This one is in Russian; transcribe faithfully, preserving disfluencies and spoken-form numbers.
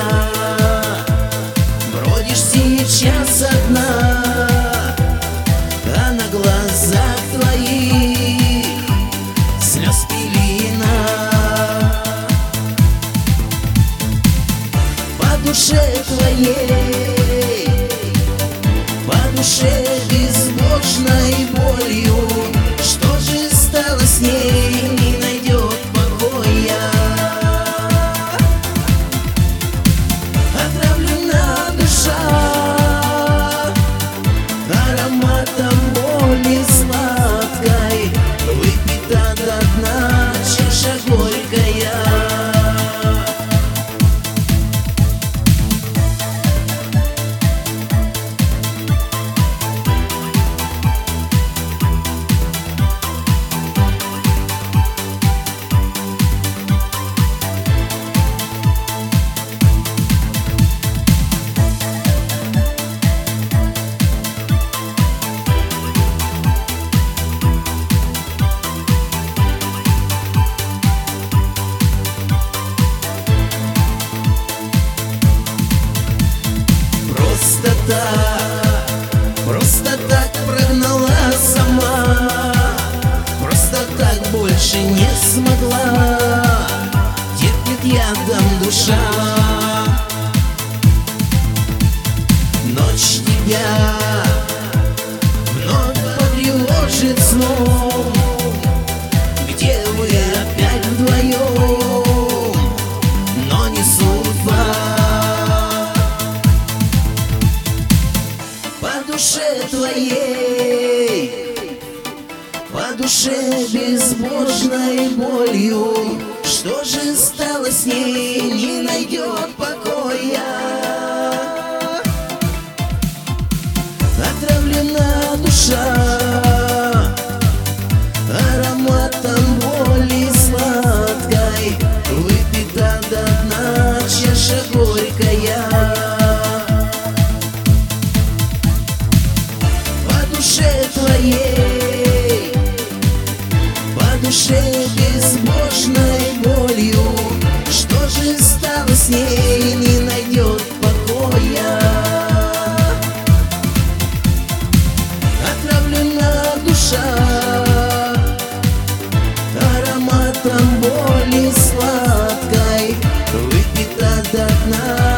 Бродишь сейчас одна, а на глазах твоих слез пелена. По душе твоей, по душе безбожной болью, что же стало с ней, не найдет покоя. Отравлена душа ароматом боли сладкой, выпита до дна чаша горькая. Просто так, просто так прогнала сама, просто так больше не смогла, терпит ядом душа. Ночь тебя вновь потревожит сном, где вы опять вдвоем, но не судьба. По душе твоей, по душе безбожной болью, что же стало с ней, не найдет покоя. Отравлена душа ароматом боли сладкой, выпита до дна чаша горькая. По душе твоей, по душе безбожной болью, что же стало с ней, не найдет покоя. Отравлена душа ароматом боли сладкой, выпита до дна